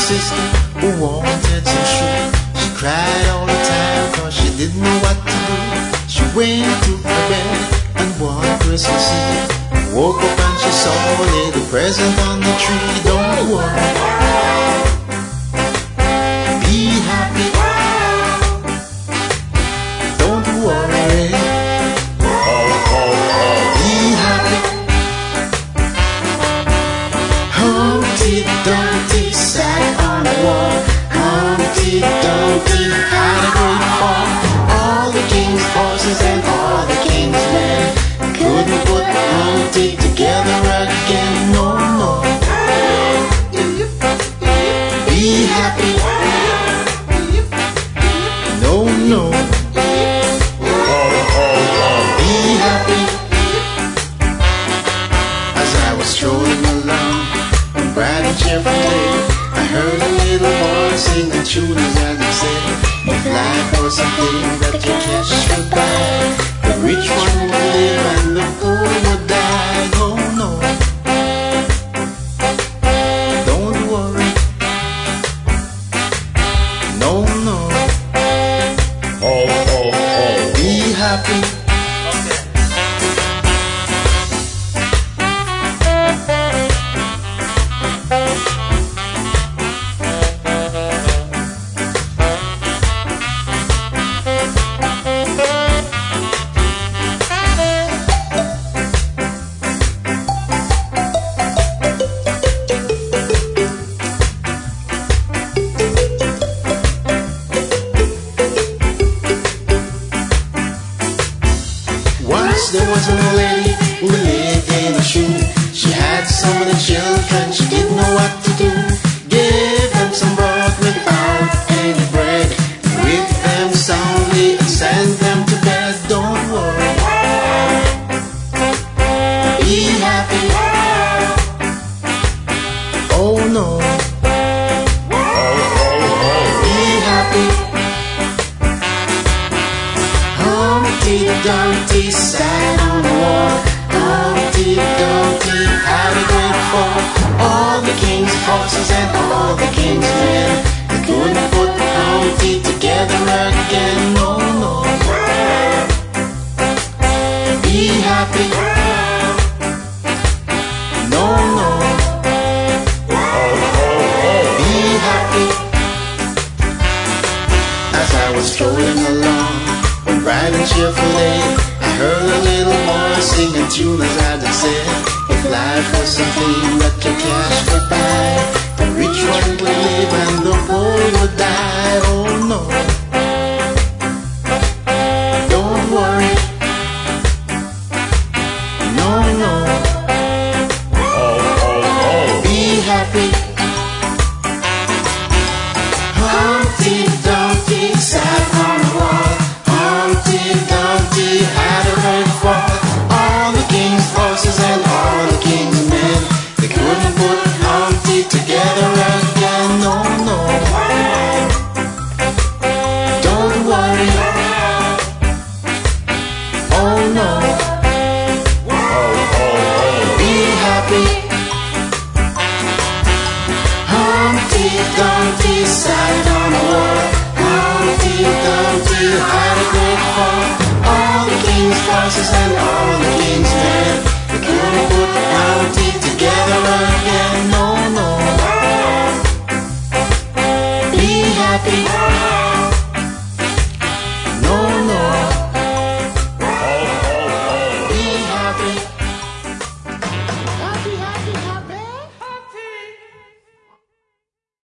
sister who wanted some shoes. She cried all the time cause she didn't know what to do. She went to her bed and one Christmas Eve woke up and she saw a little present on the tree. Don't worry, be happy. Don't worry, be happy. Humpty Dumpty sat on the wall. Humpty Dumpty had a great fall. All the king's horses and all the king's men couldn't put Humpty together again. No, no. Be happy. No, no. Be happy. As I was strolling along on bright and cheerful day, I heard a little boy sing a tune as I said, if life was something that you cash would buy, the rich one would live and the poor would die. No, no. Don't worry. No, no. Be happy. Once there was an old lady who lived in a shoe. She had so many children, she didn't know what to do. Gave them some broth without any bread, whipped them soundly and sent them to bed. Don't worry, be happy. Oh no, be happy. Humpty Dumpty sat on the wall. Humpty Dumpty had a great fall. All the king's horses and all the king's men, they couldn't put Humpty together again. No, no. Be happy. No, no. Be happy. As I was strolling along one bright and cheerful day, I heard a little boy sing a tune as I just said, if life was something that your cash could buy, the rich one would live and the poor would die. Oh no. Don't worry. No, no. Be happy. Humpty Dumpty sat on the wall. Humpty Dumpty had a great fall. All the king's horses and all the king's men, they couldn't put Humpty together again. No, no. Don't worry. Oh no. Be happy. Humpty Dumpty sat on the wall. Humpty Dumpty had a great fall. All the king's horses and all the king's men, they couldn't put Humpty together again. No, no. Be happy.